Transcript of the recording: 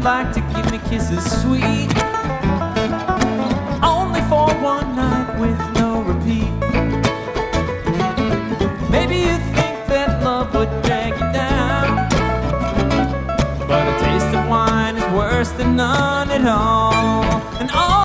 like to give me kisses sweet, only for one night with no repeat. Maybe you think that love would drag you down, but a taste of wine is worse than none at all. And all